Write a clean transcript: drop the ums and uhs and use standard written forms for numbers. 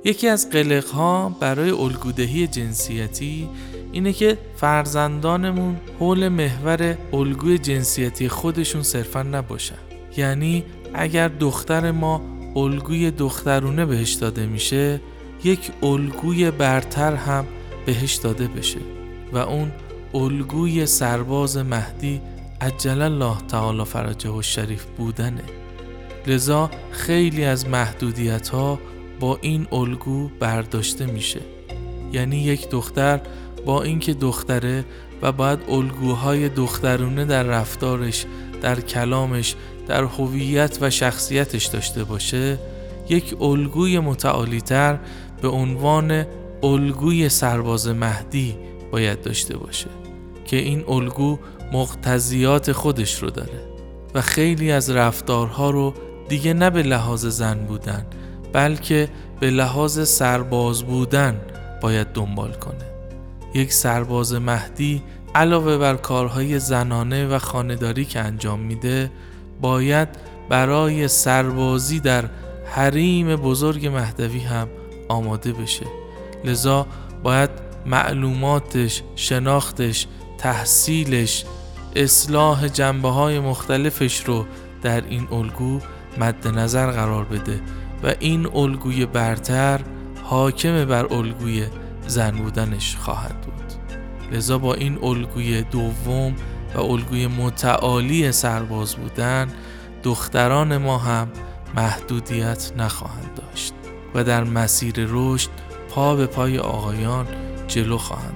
یکی از قلق‌ها برای الگودهی جنسیتی اینه که فرزندانمون حول محور الگوی جنسیتی خودشون صرفاً نباشن. یعنی اگر دختر ما الگوی دخترونه بهش داده میشه، یک الگوی برتر هم بهش داده بشه و اون الگوی سرباز مهدی عجل الله تعالی فرجه الشریف بودنه. لذا خیلی از محدودیت‌ها با این الگو برداشته میشه. یعنی یک دختر با اینکه دختره و باید الگوهای دخترونه در رفتارش، در کلامش، در هویت و شخصیتش داشته باشه، یک الگوی متعالی‌تر به عنوان الگوی سرباز مهدی باید داشته باشه که این الگو مقتضیات خودش رو داره و خیلی از رفتارها رو دیگه نه به لحاظ زن بودن بلکه به لحاظ سرباز بودن باید دنبال کنه. یک سرباز مهدی علاوه بر کارهای زنانه و خانه‌داری که انجام میده، باید برای سربازی در حریم بزرگ مهدوی هم آماده بشه. لذا باید معلوماتش، شناختش، تحصیلش، اصلاح جنبه‌های مختلفش رو در این الگو مد نظر قرار بده و این الگوی برتر حاکم بر الگوی زن بودنش خواهد بود. لذا با این الگوی دوم و الگوی متعالی سرباز بودن، دختران ما هم محدودیت نخواهند داشت و در مسیر رشد پا به پای آقایان جلو خواهند